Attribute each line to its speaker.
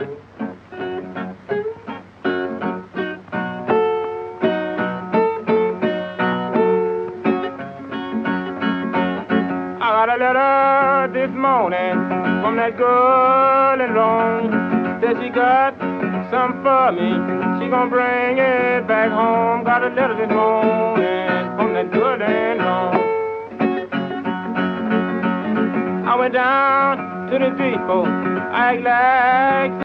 Speaker 1: I got a letter this morning from that girl in Rome. Said she got some for me. She gonna bring it back home. Got a letter this morning from that girl in Rome. I went down to the depot. I act like